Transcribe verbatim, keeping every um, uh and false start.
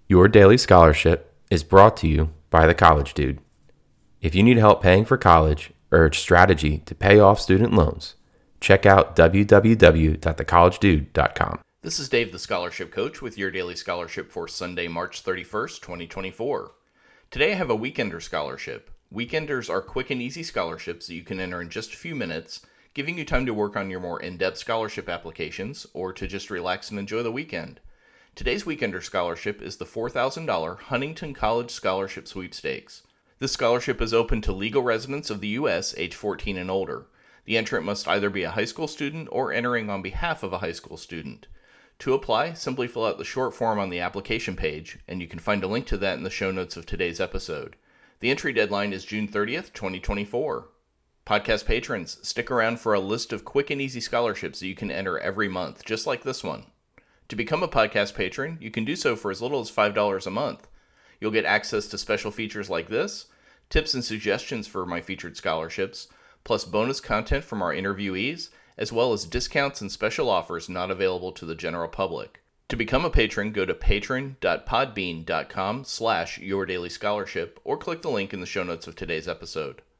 Your Daily Scholarship is brought to you by The College Dude. If you need help paying for college or a strategy to pay off student loans, check out w w w dot the college dude dot com. This is Dave, the Scholarship Coach, with your Daily Scholarship for Sunday, March thirty-first, twenty twenty-four. Today I have a Weekender Scholarship. Weekenders are quick and easy scholarships that you can enter in just a few minutes, giving you time to work on your more in-depth scholarship applications or to just relax and enjoy the weekend. Today's Weekender Scholarship is the four thousand dollars Huntington College Scholarship Sweepstakes. This scholarship is open to legal residents of the U S age fourteen and older. The entrant must either be a high school student or entering on behalf of a high school student. To apply, simply fill out the short form on the application page, and you can find a link to that in the show notes of today's episode. The entry deadline is June thirtieth, twenty twenty-four. Podcast patrons, stick around for a list of quick and easy scholarships that you can enter every month, just like this one. To become a podcast patron, you can do so for as little as five dollars a month. You'll get access to special features like this, tips and suggestions for my featured scholarships, plus bonus content from our interviewees, as well as discounts and special offers not available to the general public. To become a patron, go to patron dot podbean dot com slash yourdailyscholarship or click the link in the show notes of today's episode.